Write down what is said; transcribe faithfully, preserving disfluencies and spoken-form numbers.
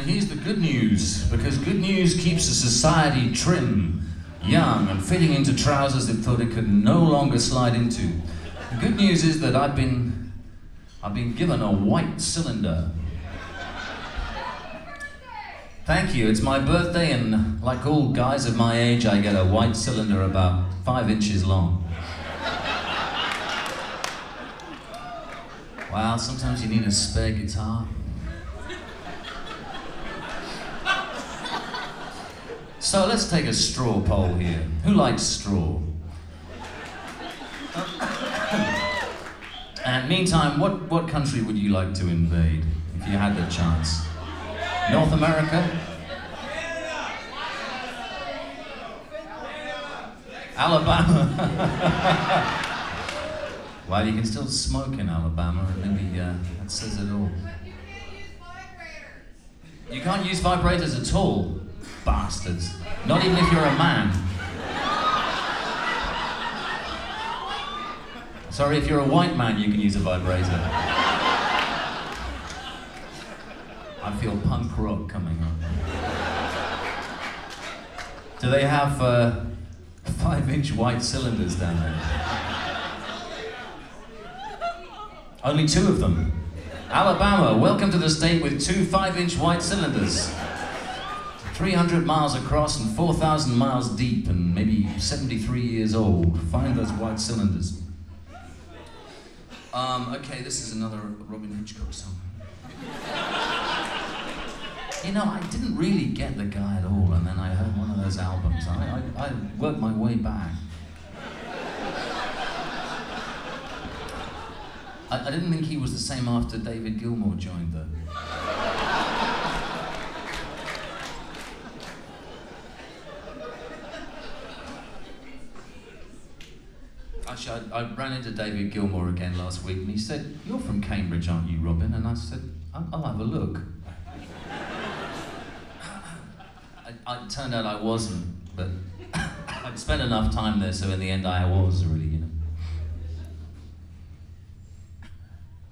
And here's the good news, because good news keeps a society trim, young, and fitting into trousers it thought it could no longer slide into. The good news is that I've been, I've been given a white cylinder. Thank you, it's my birthday, and like all guys of my age, I get a white cylinder about five inches long. Wow, sometimes you need a spare guitar. So let's take a straw poll here. Who likes straw? And meantime, what, what country would you like to invade if you had the chance? North America? Alabama? Well, you can still smoke in Alabama, and maybe uh, that says it all. You can't use vibrators at all, bastards. Not even if you're a man. Sorry, if you're a white man, you can use a vibrator. I feel punk rock coming up. Do they have uh, five-inch white cylinders down there? Only two of them. Alabama, welcome to the state with two five-inch white cylinders. three hundred miles across and four thousand miles deep and maybe seventy-three years old. Find those white cylinders. Um, okay, this is another Robin Hitchcock song. You know, I didn't really get the guy at all, and then I heard one of those albums. I, I, I worked my way back. I, I didn't think he was the same after David Gilmour joined, though. Actually, I, I ran into David Gilmour again last week, and he said, "You're from Cambridge, aren't you, Robin?" And I said, I'll, I'll have a look. I, it turned out I wasn't, but I'd spent enough time there, so in the end I was really